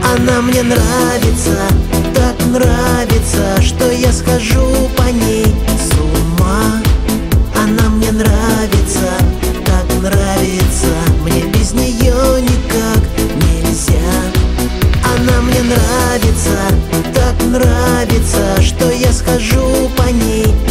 Она мне нравится, так нравится, что я схожу по ней с ума. Она мне нравится, так нравится, мне без нее никак нельзя. Она мне нравится, так нравится, что я схожу по ней